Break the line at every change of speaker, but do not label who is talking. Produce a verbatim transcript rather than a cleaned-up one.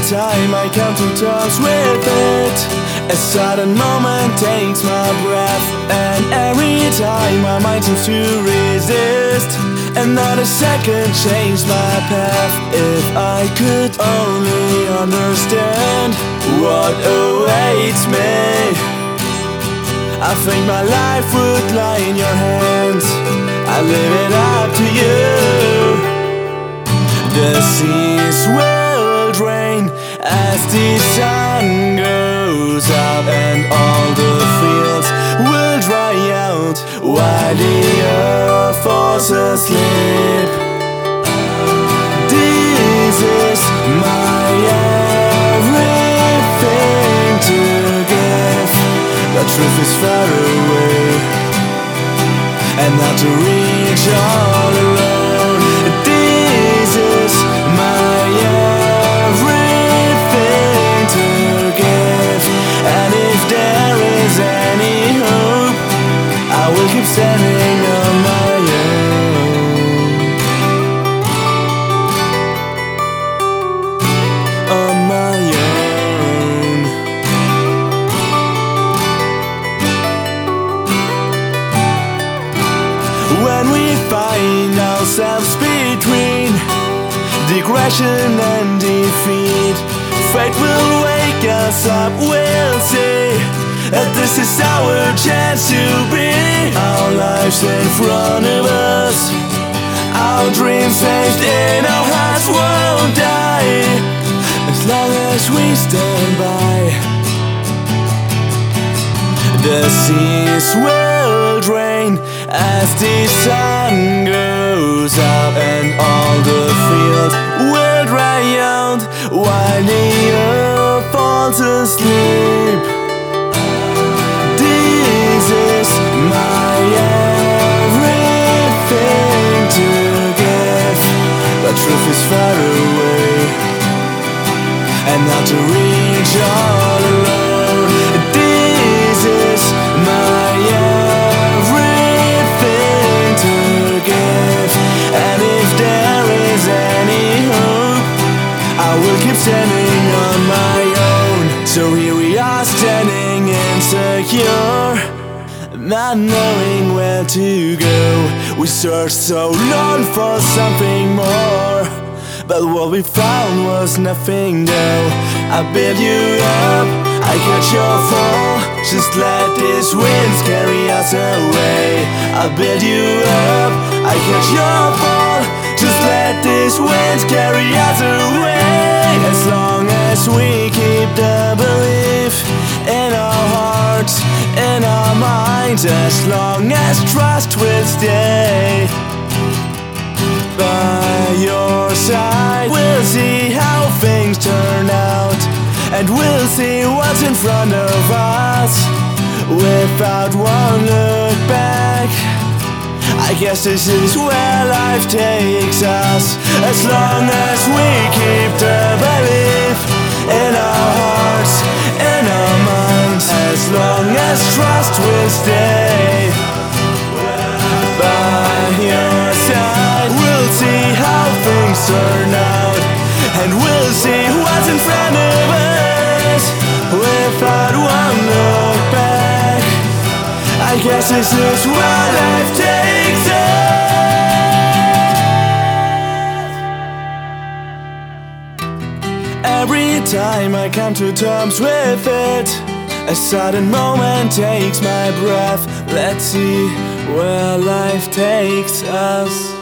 time I come to terms with it, a sudden moment takes my breath. And every time my mind seems to resist, another second changed my path. If I could only understand what awaits me, I think my life would lie in your hands. I leave it up to you. The seas will drain as the sun goes up, and all the fields will dry out while the earth falls asleep. This is my everything to give. The truth is far away and not to reach all alone. This is my everything to give, and if there is any hope, I will keep standing on my own. On my own. When we find ourselves between digression and defeat, fate will wake us up, we'll see that this is our chance to be. Our lives in front of us, our dreams saved in our hearts won't die, as long as we stand by. The seas will drain as the sun goes up, and all the fields will dry out while the earth falls asleep. This is my everything to give. The truth is far away and not to reach all alone. This is my everything to give, and if there is any hope, I will keep standing on my own. So here we are standing insecure, not knowing where to go. We searched so long for something more, but what we found was nothing though. I build you up, I catch your fall, just let these winds carry us away. I build you up, I catch your fall, just let these winds carry us away. As long as we keep the belief in our hearts, in our minds, as long as trust will stay by your side, we'll see how things turn out, and we'll see what's in front of us without one look back. I guess this is where life takes us, as long as we keep the belief in our hearts, in our minds, as long as trust will stay by your side. We'll see how things turn out, and we'll see what's in front of us without one look back. I guess this is where life takes us. Every time I come to terms with it, a sudden moment takes my breath. Let's see where life takes us.